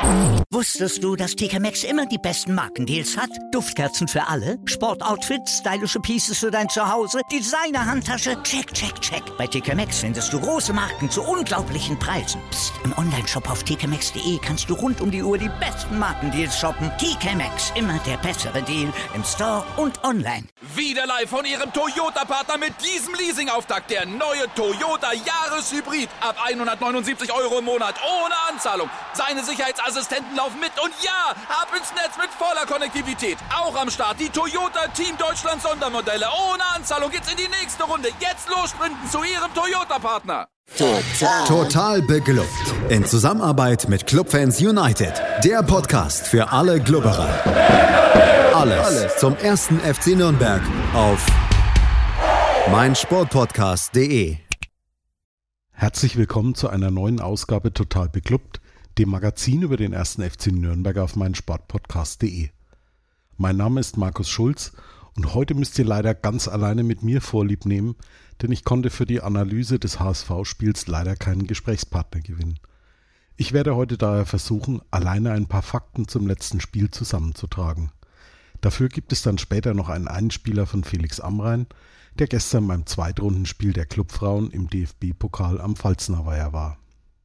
Wusstest du, dass TK Maxx immer die besten Markendeals hat? Duftkerzen für alle, Sportoutfits, stylische Pieces für dein Zuhause, Designer-Handtasche, check, check, check. Bei TK Maxx findest du große Marken zu unglaublichen Preisen. Psst. Im Onlineshop auf tkmaxx.de kannst du rund um die Uhr die besten Markendeals shoppen. TK Maxx, immer der bessere Deal im Store und online. Wieder live von Ihrem Toyota-Partner mit diesem Leasing-Auftakt. Der neue Toyota Jahreshybrid. Ab 179 € im Monat. Ohne Anzahlung. Seine Sicherheitsassistenten laufen mit. Und ja, ab ins Netz mit voller Konnektivität. Auch am Start die Toyota Team Deutschland Sondermodelle. Ohne Anzahlung geht's in die nächste Runde. Jetzt los sprinten zu Ihrem Toyota-Partner. Total beglückt. In Zusammenarbeit mit Clubfans United. Der Podcast für alle Glubberer. Alles zum ersten FC Nürnberg auf meinsportpodcast.de. Herzlich willkommen zu einer neuen Ausgabe Total beglückt, dem Magazin über den ersten FC Nürnberg auf meinsportpodcast.de. Mein Name ist Markus Schulz und heute müsst ihr leider ganz alleine mit mir Vorlieb nehmen, denn ich konnte für die Analyse des HSV-Spiels leider keinen Gesprächspartner gewinnen. Ich werde heute daher versuchen, alleine ein paar Fakten zum letzten Spiel zusammenzutragen. Dafür gibt es dann später noch einen Einspieler von Felix Amrain, der gestern beim Zweitrundenspiel der Clubfrauen im DFB-Pokal am Pfalzner Weiher war.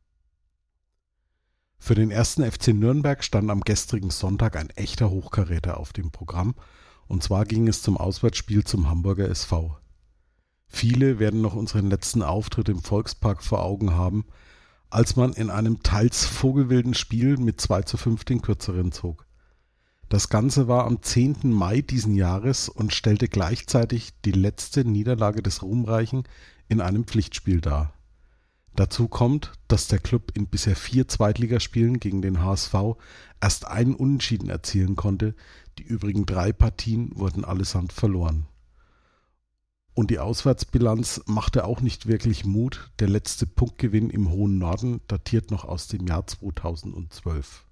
Für den ersten FC Nürnberg stand am gestrigen Sonntag ein echter Hochkaräter auf dem Programm, und zwar ging es zum Auswärtsspiel zum Hamburger SV. Viele werden noch unseren letzten Auftritt im Volkspark vor Augen haben, als man in einem teils vogelwilden Spiel mit 2:5 den Kürzeren zog. Das Ganze war am 10. Mai diesen Jahres und stellte gleichzeitig die letzte Niederlage des Ruhmreichen in einem Pflichtspiel dar. Dazu kommt, dass der Klub in bisher 4 Zweitligaspielen gegen den HSV erst einen Unentschieden erzielen konnte, die übrigen 3 Partien wurden allesamt verloren. Und die Auswärtsbilanz machte auch nicht wirklich Mut, der letzte Punktgewinn im hohen Norden datiert noch aus dem Jahr 2012.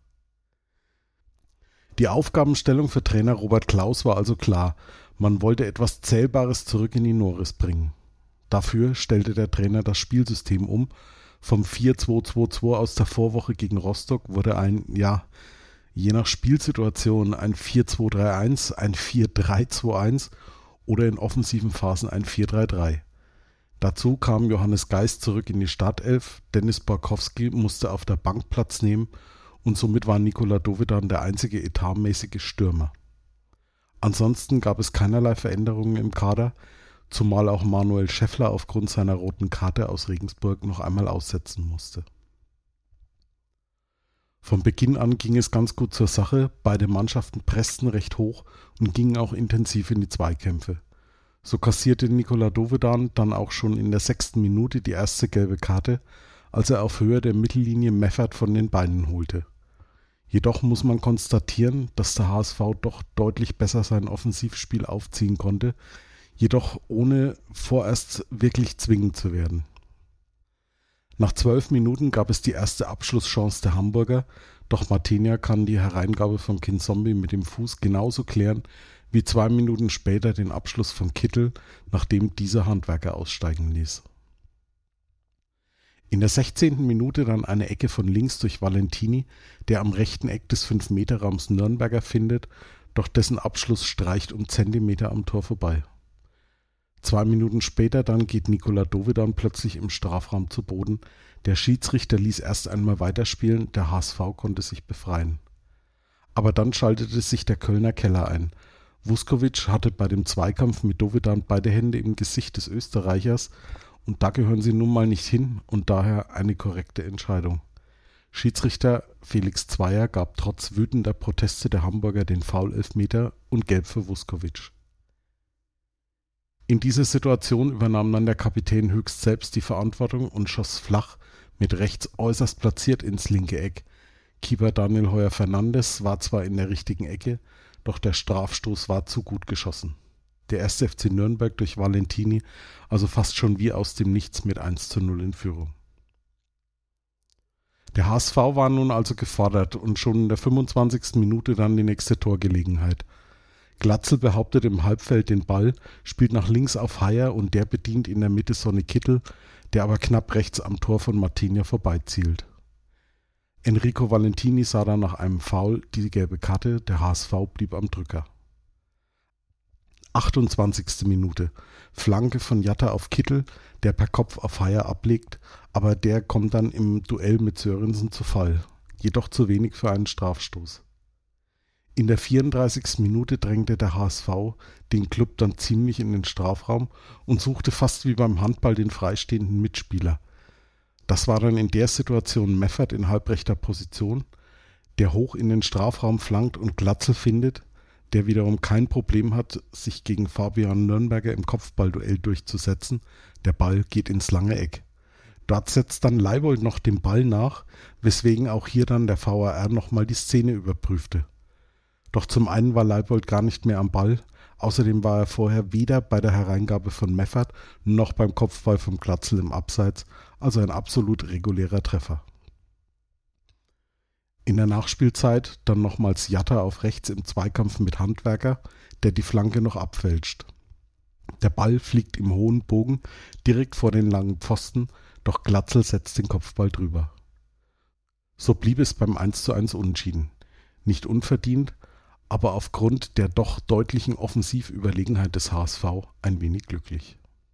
Die Aufgabenstellung für Trainer Robert Klaus war also klar, man wollte etwas Zählbares zurück in die Noris bringen. Dafür stellte der Trainer das Spielsystem um. Vom 4-2-2-2 aus der Vorwoche gegen Rostock wurde je nach Spielsituation ein 4-2-3-1, ein 4-3-2-1 oder in offensiven Phasen ein 4-3-3. Dazu kam Johannes Geist zurück in die Startelf, Dennis Borkowski musste auf der Bank Platz nehmen und somit war Nikola Dovedan der einzige etatmäßige Stürmer. Ansonsten gab es keinerlei Veränderungen im Kader, zumal auch Manuel Schäffler aufgrund seiner roten Karte aus Regensburg noch einmal aussetzen musste. Von Beginn an ging es ganz gut zur Sache, beide Mannschaften pressten recht hoch und gingen auch intensiv in die Zweikämpfe. So kassierte Nikola Dovedan dann auch schon in der 6. Minute die erste gelbe Karte, als er auf Höhe der Mittellinie Meffert von den Beinen holte. Jedoch muss man konstatieren, dass der HSV doch deutlich besser sein Offensivspiel aufziehen konnte, jedoch ohne vorerst wirklich zwingend zu werden. Nach 12 Minuten gab es die erste Abschlusschance der Hamburger, doch Martinia kann die Hereingabe von Kinzombie mit dem Fuß genauso klären wie 2 Minuten später den Abschluss von Kittel, nachdem dieser Handwerker aussteigen ließ. In der 16. Minute dann eine Ecke von links durch Valentini, der am rechten Eck des 5-Meter-Raums Nürnberger findet, doch dessen Abschluss streicht um Zentimeter am Tor vorbei. 2 Minuten später dann geht Nikola Dovedan plötzlich im Strafraum zu Boden. Der Schiedsrichter ließ erst einmal weiterspielen, der HSV konnte sich befreien. Aber dann schaltete sich der Kölner Keller ein. Vuskovic hatte bei dem Zweikampf mit Dovedan beide Hände im Gesicht des Österreichers und da gehören sie nun mal nicht hin und daher eine korrekte Entscheidung. Schiedsrichter Felix Zweier gab trotz wütender Proteste der Hamburger den Foul-Elfmeter und Gelb für Vuskovic. In dieser Situation übernahm dann der Kapitän höchst selbst die Verantwortung und schoss flach mit rechts äußerst platziert ins linke Eck. Keeper Daniel Heuer-Fernandes war zwar in der richtigen Ecke, doch der Strafstoß war zu gut geschossen. Der erste FC Nürnberg durch Valentini, also fast schon wie aus dem Nichts mit 1:0 in Führung. Der HSV war nun also gefordert und schon in der 25. Minute dann die nächste Torgelegenheit. Glatzel behauptet im Halbfeld den Ball, spielt nach links auf Haier und der bedient in der Mitte Sonny Kittel, der aber knapp rechts am Tor von Martinia vorbeizielt. Enrico Valentini sah dann nach einem Foul die gelbe Karte, der HSV blieb am Drücker. 28. Minute. Flanke von Jatta auf Kittel, der per Kopf auf Haier ablegt, aber der kommt dann im Duell mit Sörensen zu Fall. Jedoch zu wenig für einen Strafstoß. In der 34. Minute drängte der HSV den Klub dann ziemlich in den Strafraum und suchte fast wie beim Handball den freistehenden Mitspieler. Das war dann in der Situation Meffert in halbrechter Position, der hoch in den Strafraum flankt und Glatzel findet, der wiederum kein Problem hat, sich gegen Fabian Nürnberger im Kopfballduell durchzusetzen. Der Ball geht ins lange Eck. Dort setzt dann Leibold noch den Ball nach, weswegen auch hier dann der VAR nochmal die Szene überprüfte. Doch zum einen war Leibold gar nicht mehr am Ball, außerdem war er vorher weder bei der Hereingabe von Meffert noch beim Kopfball vom Glatzel im Abseits, also ein absolut regulärer Treffer. In der Nachspielzeit dann nochmals Jatta auf rechts im Zweikampf mit Handwerker, der die Flanke noch abfälscht. Der Ball fliegt im hohen Bogen direkt vor den langen Pfosten, doch Glatzel setzt den Kopfball drüber. So blieb es beim 1:1 Unentschieden. Nicht unverdient, aber aufgrund der doch deutlichen Offensivüberlegenheit des HSV ein wenig glücklich.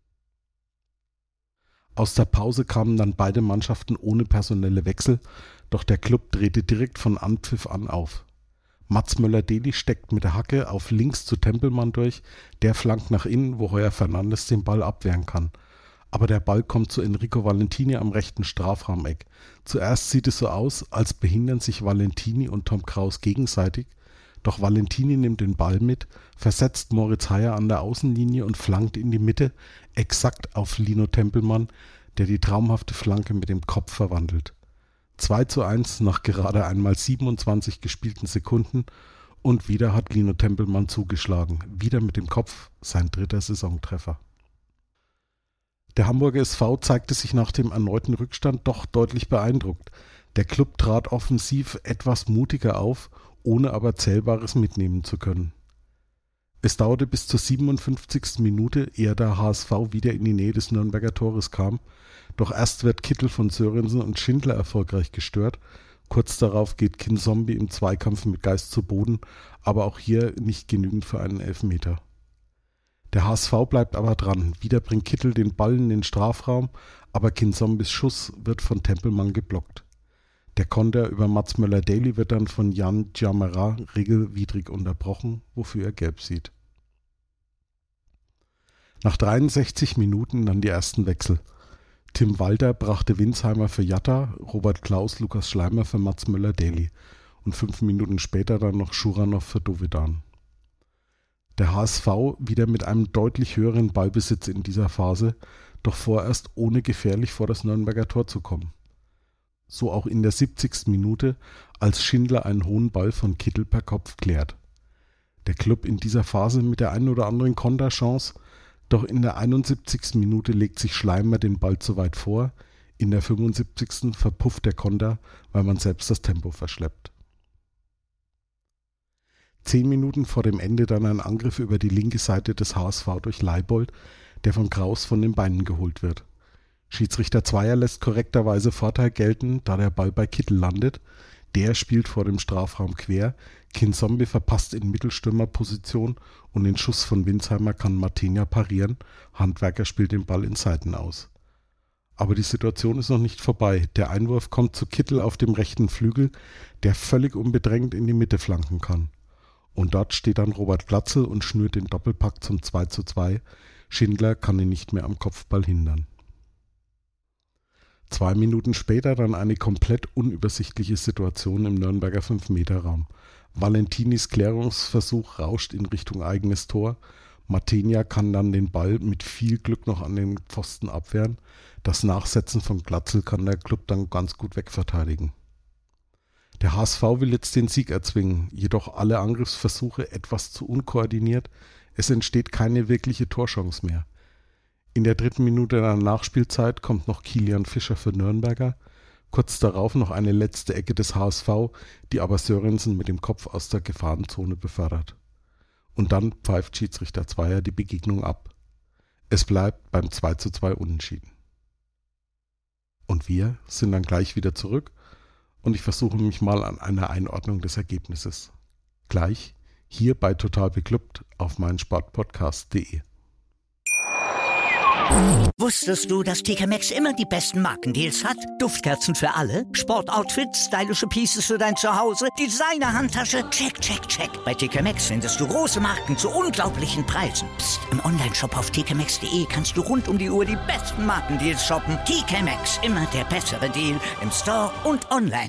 Aus der Pause kamen dann beide Mannschaften ohne personelle Wechsel, doch der Klub drehte direkt von Anpfiff an auf. Mats Möller-Deli steckt mit der Hacke auf links zu Tempelmann durch, der flankt nach innen, wo Heuer Fernandes den Ball abwehren kann. Aber der Ball kommt zu Enrico Valentini am rechten Strafraumeck. Zuerst sieht es so aus, als behindern sich Valentini und Tom Kraus gegenseitig, doch Valentini nimmt den Ball mit, versetzt Moritz Haier an der Außenlinie und flankt in die Mitte, exakt auf Lino Tempelmann, der die traumhafte Flanke mit dem Kopf verwandelt. 2:1 nach gerade einmal 27 gespielten Sekunden und wieder hat Lino Tempelmann zugeschlagen, wieder mit dem Kopf, sein 3. Saisontreffer. Der Hamburger SV zeigte sich nach dem erneuten Rückstand doch deutlich beeindruckt. Der Klub trat offensiv etwas mutiger auf, ohne aber Zählbares mitnehmen zu können. Es dauerte bis zur 57. Minute, ehe der HSV wieder in die Nähe des Nürnberger Tores kam, doch erst wird Kittel von Sörensen und Schindler erfolgreich gestört. Kurz darauf geht Kinzombie im Zweikampf mit Geist zu Boden, aber auch hier nicht genügend für einen Elfmeter. Der HSV bleibt aber dran. Wieder bringt Kittel den Ball in den Strafraum, aber Kinzombies Schuss wird von Tempelmann geblockt. Der Konter über Mats Möller-Deli wird dann von Jan Djamara regelwidrig unterbrochen, wofür er gelb sieht. Nach 63 Minuten dann die ersten Wechsel. Tim Walter brachte Winsheimer für Jatta, Robert Klaus, Lukas Schleimer für Mats Möller-Deli und 5 Minuten später dann noch Schuranov für Dovedan. Der HSV wieder mit einem deutlich höheren Ballbesitz in dieser Phase, doch vorerst ohne gefährlich vor das Nürnberger Tor zu kommen. So auch in der 70. Minute, als Schindler einen hohen Ball von Kittel per Kopf klärt. Der Klub in dieser Phase mit der einen oder anderen Konterchance, doch in der 71. Minute legt sich Schleimer den Ball zu weit vor, in der 75. verpufft der Konter, weil man selbst das Tempo verschleppt. 10 Minuten vor dem Ende dann ein Angriff über die linke Seite des HSV durch Leibold, der von Kraus von den Beinen geholt wird. Schiedsrichter Zweier lässt korrekterweise Vorteil gelten, da der Ball bei Kittel landet. Der spielt vor dem Strafraum quer, Kinzombie verpasst in Mittelstürmerposition und den Schuss von Winsheimer kann Martinia parieren, Handwerker spielt den Ball in Seiten aus. Aber die Situation ist noch nicht vorbei. Der Einwurf kommt zu Kittel auf dem rechten Flügel, der völlig unbedrängt in die Mitte flanken kann. Und dort steht dann Robert Glatzel und schnürt den Doppelpack zum 2:2. Schindler kann ihn nicht mehr am Kopfball hindern. 2 Minuten später dann eine komplett unübersichtliche Situation im Nürnberger 5-Meter-Raum. Valentinis Klärungsversuch rauscht in Richtung eigenes Tor. Martinia kann dann den Ball mit viel Glück noch an den Pfosten abwehren. Das Nachsetzen von Glatzel kann der Klub dann ganz gut wegverteidigen. Der HSV will jetzt den Sieg erzwingen, jedoch alle Angriffsversuche etwas zu unkoordiniert. Es entsteht keine wirkliche Torchance mehr. In der 3. Minute der Nachspielzeit kommt noch Kilian Fischer für Nürnberger. Kurz darauf noch eine letzte Ecke des HSV, die aber Sörensen mit dem Kopf aus der Gefahrenzone befördert. Und dann pfeift Schiedsrichter Zweier die Begegnung ab. Es bleibt beim 2:2 Unentschieden. Und wir sind dann gleich wieder zurück und ich versuche mich mal an einer Einordnung des Ergebnisses. Gleich hier bei Total Beklubbt auf meinsportpodcast.de. Wusstest du, dass TK Maxx immer die besten Markendeals hat? Duftkerzen für alle, Sportoutfits, stylische Pieces für dein Zuhause, Designer-Handtasche, check, check, check. Bei TK Maxx findest du große Marken zu unglaublichen Preisen. Psst. Im Onlineshop auf tkmaxx.de kannst du rund um die Uhr die besten Markendeals shoppen. TK Maxx, immer der bessere Deal im Store und online.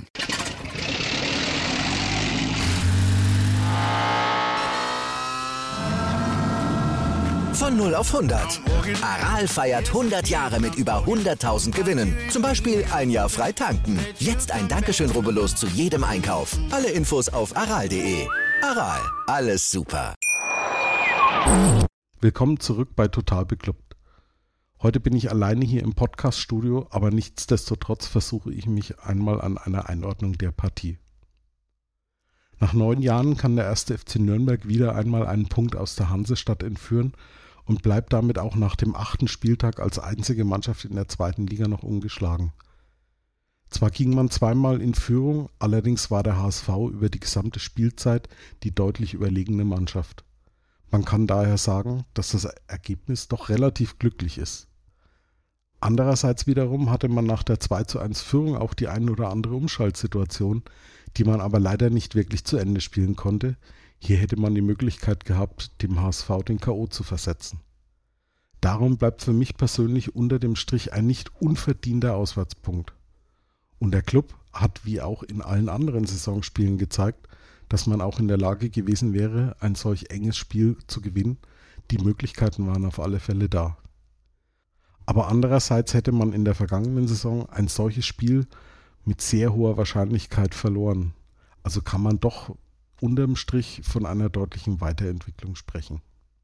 Von 0 auf 100. Aral feiert 100 Jahre mit über 100.000 Gewinnen. Zum Beispiel ein Jahr frei tanken. Jetzt ein Dankeschön, rubbellos zu jedem Einkauf. Alle Infos auf aral.de. Aral, alles super. Willkommen zurück bei Total Beklubbt. Heute bin ich alleine hier im Podcast-Studio, aber nichtsdestotrotz versuche ich mich einmal an einer Einordnung der Partie. Nach 9 Jahren kann der 1. FC Nürnberg wieder einmal einen Punkt aus der Hansestadt entführen und bleibt damit auch nach dem 8. Spieltag als einzige Mannschaft in der 2. Liga noch ungeschlagen. Zwar ging man zweimal in Führung, allerdings war der HSV über die gesamte Spielzeit die deutlich überlegene Mannschaft. Man kann daher sagen, dass das Ergebnis doch relativ glücklich ist. Andererseits wiederum hatte man nach der 2:1 Führung auch die ein oder andere Umschaltsituation, die man aber leider nicht wirklich zu Ende spielen konnte. Hier hätte man die Möglichkeit gehabt, dem HSV den K.O. zu versetzen. Darum bleibt für mich persönlich unter dem Strich ein nicht unverdienter Auswärtspunkt. Und der Club hat wie auch in allen anderen Saisonspielen gezeigt, dass man auch in der Lage gewesen wäre, ein solch enges Spiel zu gewinnen. Die Möglichkeiten waren auf alle Fälle da. Aber andererseits hätte man in der vergangenen Saison ein solches Spiel mit sehr hoher Wahrscheinlichkeit verloren. Also kann man doch unterm Strich von einer deutlichen Weiterentwicklung sprechen.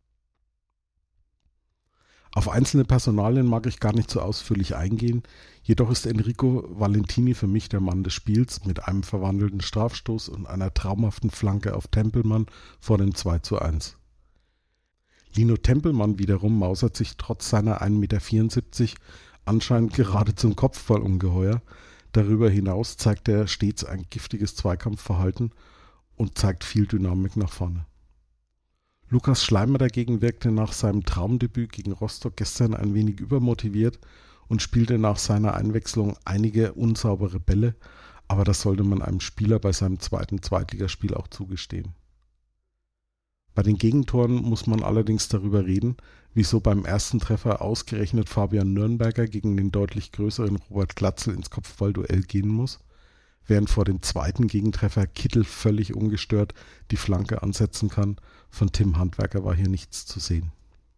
Auf einzelne Personalien mag ich gar nicht so ausführlich eingehen, jedoch ist Enrico Valentini für mich der Mann des Spiels mit einem verwandelten Strafstoß und einer traumhaften Flanke auf Tempelmann vor dem 2:1. Lino Tempelmann wiederum mausert sich trotz seiner 1,74 Meter anscheinend gerade zum Kopfballungeheuer. Darüber hinaus zeigt er stets ein giftiges Zweikampfverhalten und zeigt viel Dynamik nach vorne. Lukas Schleimer dagegen wirkte nach seinem Traumdebüt gegen Rostock gestern ein wenig übermotiviert und spielte nach seiner Einwechslung einige unsaubere Bälle, aber das sollte man einem Spieler bei seinem 2. Zweitligaspiel auch zugestehen. Bei den Gegentoren muss man allerdings darüber reden, wieso beim ersten Treffer ausgerechnet Fabian Nürnberger gegen den deutlich größeren Robert Glatzel ins Kopfballduell gehen muss, während vor dem zweiten Gegentreffer Kittel völlig ungestört die Flanke ansetzen kann. Von Tim Handwerker war hier nichts zu sehen.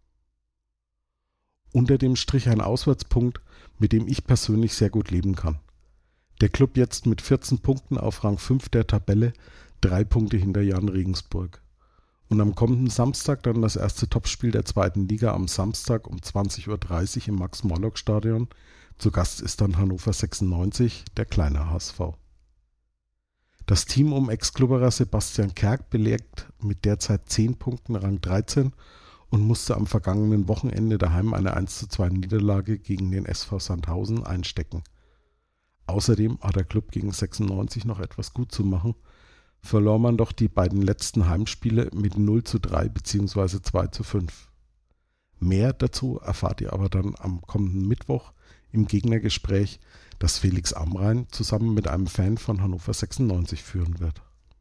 Unter dem Strich ein Auswärtspunkt, mit dem ich persönlich sehr gut leben kann. Der Club jetzt mit 14 Punkten auf Rang 5 der Tabelle, 3 Punkte hinter Jan Regensburg. Und am kommenden Samstag dann das erste Topspiel der 2. Liga am Samstag um 20:30 Uhr im Max-Morlock-Stadion. Zu Gast ist dann Hannover 96, der kleine HSV. Das Team um Ex-Klubberer Sebastian Kerk belegt mit derzeit 10 Punkten Rang 13 und musste am vergangenen Wochenende daheim eine 1:2 Niederlage gegen den SV Sandhausen einstecken. Außerdem hat der Club gegen 96 noch etwas gut zu machen, verlor man doch die beiden letzten Heimspiele mit 0:3 bzw. 2:5. Mehr dazu erfahrt ihr aber dann am kommenden Mittwoch im Gegnergespräch, das Felix Amrain zusammen mit einem Fan von Hannover 96 führen wird.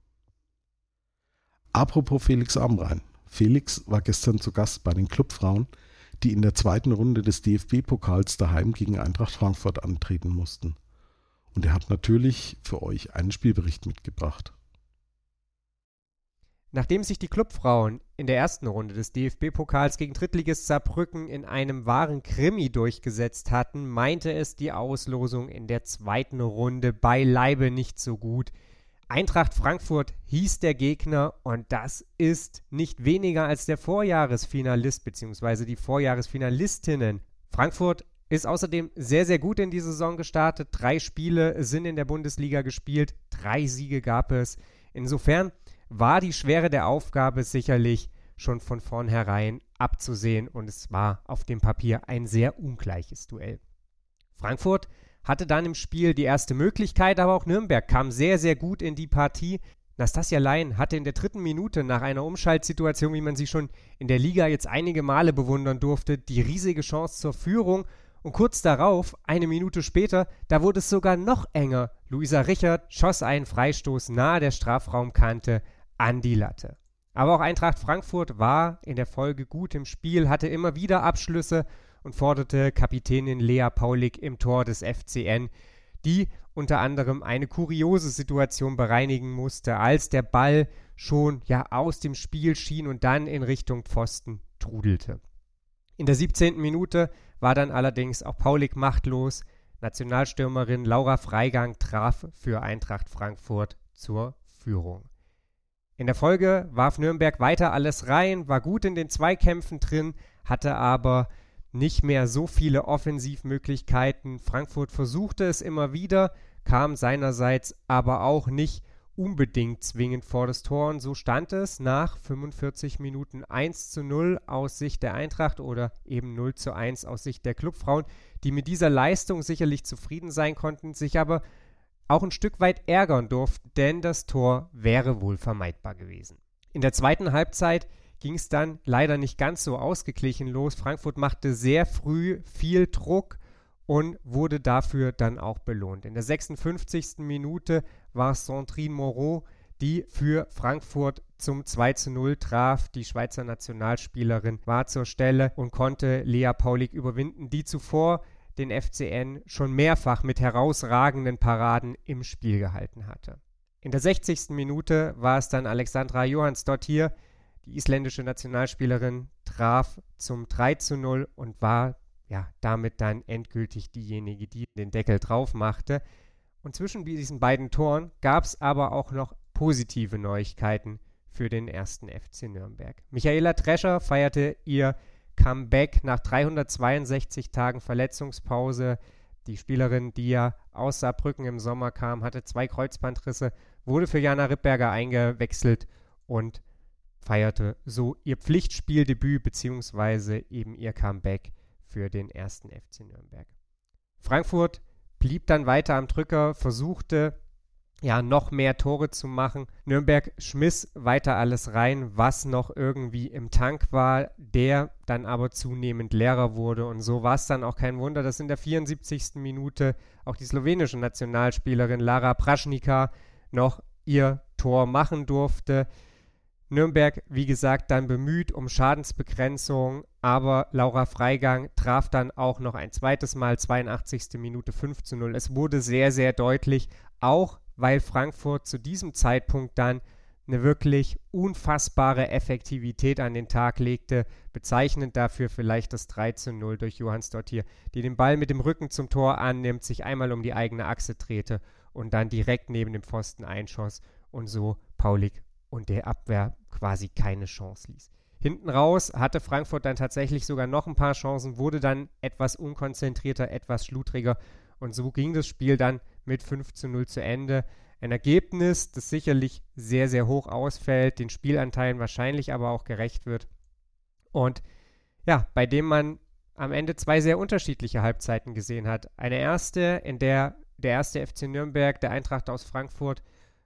Apropos Felix Amrain. Felix war gestern zu Gast bei den Clubfrauen, die in der 2. Runde des DFB-Pokals daheim gegen Eintracht Frankfurt antreten mussten. Und er hat natürlich für euch einen Spielbericht mitgebracht. Nachdem sich die Clubfrauen in der ersten Runde des DFB-Pokals gegen Drittligist Saarbrücken in einem wahren Krimi durchgesetzt hatten, meinte es die Auslosung in der 2. Runde beileibe nicht so gut. Eintracht Frankfurt hieß der Gegner und das ist nicht weniger als der Vorjahresfinalist bzw. die Vorjahresfinalistinnen. Frankfurt ist außerdem sehr, sehr gut in die Saison gestartet. 3 Spiele sind in der Bundesliga gespielt, 3 Siege gab es. Insofern war die Schwere der Aufgabe sicherlich schon von vornherein abzusehen und es war auf dem Papier ein sehr ungleiches Duell. Frankfurt hatte dann im Spiel die erste Möglichkeit, aber auch Nürnberg kam sehr, sehr gut in die Partie. Nastassja Lein hatte in der 3. Minute nach einer Umschaltsituation, wie man sie schon in der Liga jetzt einige Male bewundern durfte, die riesige Chance zur Führung. Und kurz darauf, 1 Minute später, da wurde es sogar noch enger. Luisa Richard schoss einen Freistoß nahe der Strafraumkante an die Latte. Aber auch Eintracht Frankfurt war in der Folge gut im Spiel, hatte immer wieder Abschlüsse und forderte Kapitänin Lea Paulik im Tor des FCN, die unter anderem eine kuriose Situation bereinigen musste, als der Ball schon aus dem Spiel schien und dann in Richtung Pfosten trudelte. In der 17. Minute war dann allerdings auch Paulik machtlos. Nationalstürmerin Laura Freigang traf für Eintracht Frankfurt zur Führung. In der Folge warf Nürnberg weiter alles rein, war gut in den Zweikämpfen drin, hatte aber nicht mehr so viele Offensivmöglichkeiten. Frankfurt versuchte es immer wieder, kam seinerseits aber auch nicht unbedingt zwingend vor das Tor. Und so stand es nach 45 Minuten 1:0 aus Sicht der Eintracht oder eben 0:1 aus Sicht der Clubfrauen, die mit dieser Leistung sicherlich zufrieden sein konnten, sich aber auch ein Stück weit ärgern durften, denn das Tor wäre wohl vermeidbar gewesen. In der zweiten Halbzeit ging es dann leider nicht ganz so ausgeglichen los. Frankfurt machte sehr früh viel Druck und wurde dafür dann auch belohnt. In der 56. Minute war es Sandrine Moreau, die für Frankfurt zum 2:0 traf. Die Schweizer Nationalspielerin war zur Stelle und konnte Lea Paulik überwinden, die zuvor den FCN schon mehrfach mit herausragenden Paraden im Spiel gehalten hatte. In der 60. Minute war es dann Alexandra Johansdottir, die isländische Nationalspielerin, traf zum 3:0 und war damit dann endgültig diejenige, die den Deckel drauf machte. Und zwischen diesen beiden Toren gab es aber auch noch positive Neuigkeiten für den 1. FC Nürnberg. Michaela Drescher feierte ihr Comeback nach 362 Tagen Verletzungspause. Die Spielerin, die aus Saarbrücken im Sommer kam, hatte 2 Kreuzbandrisse, wurde für Jana Rippberger eingewechselt und feierte so ihr Pflichtspieldebüt bzw. eben ihr Comeback für den 1. FC Nürnberg. Frankfurt blieb dann weiter am Drücker, versuchte noch mehr Tore zu machen. Nürnberg schmiss weiter alles rein, was noch irgendwie im Tank war, der dann aber zunehmend leerer wurde. Und so war es dann auch kein Wunder, dass in der 74. Minute auch die slowenische Nationalspielerin Lara Prašnica noch ihr Tor machen durfte. Nürnberg, wie gesagt, dann bemüht um Schadensbegrenzung, aber Laura Freigang traf dann auch noch ein zweites Mal, 82. Minute 5:0. Es wurde sehr, sehr deutlich, auch weil Frankfurt zu diesem Zeitpunkt dann eine wirklich unfassbare Effektivität an den Tag legte. Bezeichnend dafür vielleicht das 3:0 durch Johansdottir, die den Ball mit dem Rücken zum Tor annimmt, sich einmal um die eigene Achse drehte und dann direkt neben dem Pfosten einschoss und so Paulik und der Abwehr quasi keine Chance ließ. Hinten raus hatte Frankfurt dann tatsächlich sogar noch ein paar Chancen, wurde dann etwas unkonzentrierter, etwas schludriger und so ging das Spiel dann mit 5:0 zu Ende. Ein Ergebnis, das sicherlich sehr, sehr hoch ausfällt, den Spielanteilen wahrscheinlich aber auch gerecht wird und bei dem man am Ende 2 sehr unterschiedliche Halbzeiten gesehen hat. Eine erste, in der der 1. FC Nürnberg, der Eintracht aus Frankfurt,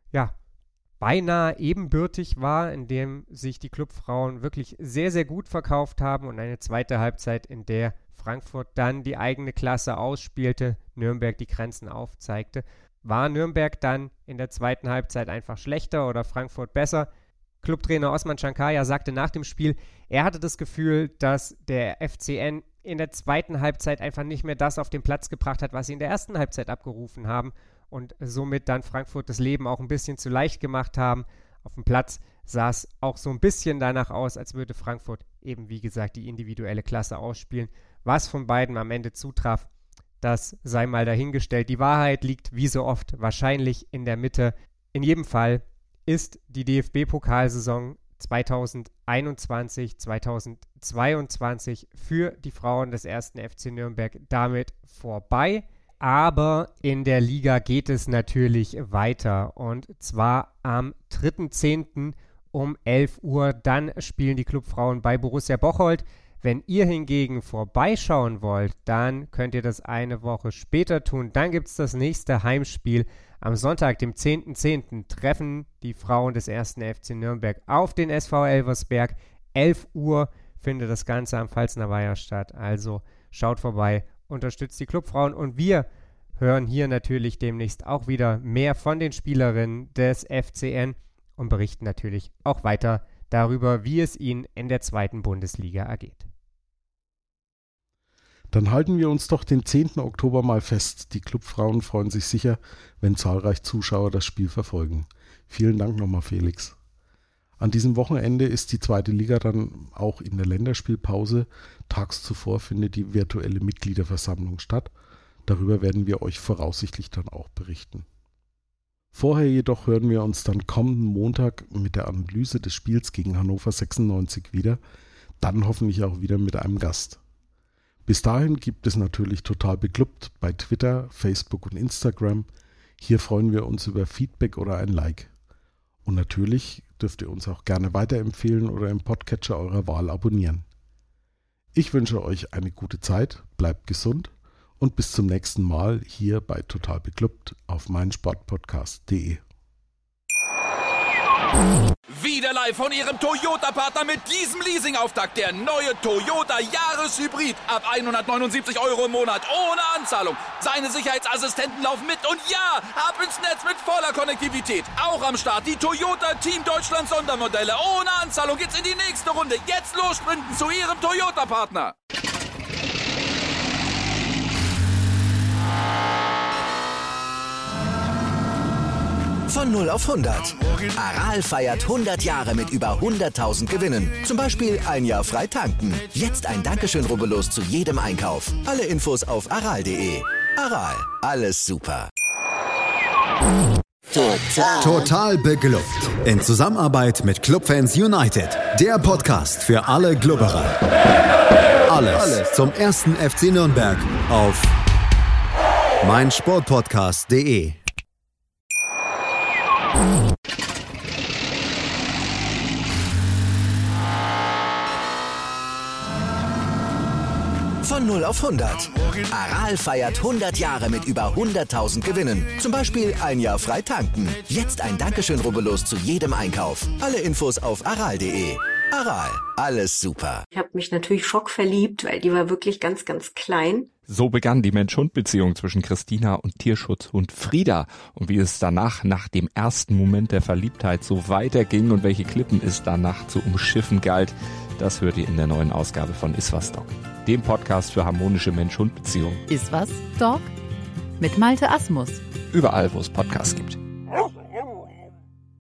beinahe ebenbürtig war, in dem sich die Clubfrauen wirklich sehr, sehr gut verkauft haben und eine zweite Halbzeit, in der Frankfurt dann die eigene Klasse ausspielte, Nürnberg die Grenzen aufzeigte. War Nürnberg dann in der zweiten Halbzeit einfach schlechter oder Frankfurt besser? Clubtrainer Osman Chankaya sagte nach dem Spiel, er hatte das Gefühl, dass der FCN in der zweiten Halbzeit einfach nicht mehr das auf den Platz gebracht hat, was sie in der ersten Halbzeit abgerufen haben und somit dann Frankfurt das Leben auch ein bisschen zu leicht gemacht haben. Auf dem Platz sah es auch so ein bisschen danach aus, als würde Frankfurt eben, wie gesagt, die individuelle Klasse ausspielen. Was von beiden am Ende zutraf, das sei mal dahingestellt. Die Wahrheit liegt, wie so oft, wahrscheinlich in der Mitte. In jedem Fall ist die DFB-Pokalsaison 2021/2022 für die Frauen des 1. FC Nürnberg damit vorbei. Aber in der Liga geht es natürlich weiter und zwar am 3.10. um 11 Uhr. Dann spielen die Clubfrauen bei Borussia Bocholt. Wenn ihr hingegen vorbeischauen wollt, dann könnt ihr das eine Woche später tun. Dann gibt es das nächste Heimspiel. Am Sonntag, dem 10.10., treffen die Frauen des 1. FC Nürnberg auf den SV Elversberg. 11 Uhr findet das Ganze am Pfalzner Weiher statt. Also schaut vorbei, unterstützt die Clubfrauen und wir hören hier natürlich demnächst auch wieder mehr von den Spielerinnen des FCN und berichten natürlich auch weiter darüber, wie es ihnen in der 2. Bundesliga ergeht. Dann halten wir uns doch den 10. Oktober mal fest. Die Clubfrauen freuen sich sicher, wenn zahlreich Zuschauer das Spiel verfolgen. Vielen Dank nochmal, Felix. An diesem Wochenende ist die 2. Liga dann auch in der Länderspielpause. Tags zuvor findet die virtuelle Mitgliederversammlung statt. Darüber werden wir euch voraussichtlich dann auch berichten. Vorher jedoch hören wir uns dann kommenden Montag mit der Analyse des Spiels gegen Hannover 96 wieder, dann hoffentlich auch wieder mit einem Gast. Bis dahin gibt es natürlich Total Beklubbt bei Twitter, Facebook und Instagram. Hier freuen wir uns über Feedback oder ein Like. Und natürlich dürft ihr uns auch gerne weiterempfehlen oder im Podcatcher eurer Wahl abonnieren. Ich wünsche euch eine gute Zeit, bleibt gesund und bis zum nächsten Mal hier bei Total Beklubbt auf meinsportpodcast.de. Wieder live von Ihrem Toyota-Partner mit diesem Leasing-Auftakt. Der neue Toyota Jahreshybrid. Ab 179 Euro im Monat. Ohne Anzahlung. Seine Sicherheitsassistenten laufen mit. Und ja, ab ins Netz mit voller Konnektivität. Auch am Start die Toyota Team Deutschland Sondermodelle. Ohne Anzahlung geht's in die nächste Runde. Jetzt los sprinten zu Ihrem Toyota-Partner. Von 0 auf 100. Aral feiert 100 Jahre mit über 100.000 Gewinnen. Zum Beispiel ein Jahr frei tanken. Jetzt ein Dankeschön, rubbellos zu jedem Einkauf. Alle Infos auf aral.de. Aral, alles super. Total Beglückt. In Zusammenarbeit mit Clubfans United. Der Podcast für alle Glubberer. Alles zum 1. FC Nürnberg auf meinsportpodcast.de. Von 0 auf 100. Aral feiert 100 Jahre mit über 100.000 Gewinnen. Zum Beispiel ein Jahr frei tanken. Jetzt ein Dankeschön, rubbellos zu jedem Einkauf. Alle Infos auf aral.de. Aral, alles super. Ich habe mich natürlich schockverliebt, weil die war wirklich ganz, ganz klein. So begann die Mensch-Hund-Beziehung zwischen Christina und Tierschutzhund Frieda. Und wie es danach, nach dem ersten Moment der Verliebtheit, so weiterging und welche Klippen es danach zu umschiffen galt, das hört ihr in der neuen Ausgabe von Iswas Dog, dem Podcast für harmonische Mensch-Hund-Beziehungen. Iswas Dog mit Malte Asmus. Überall, wo es Podcasts gibt.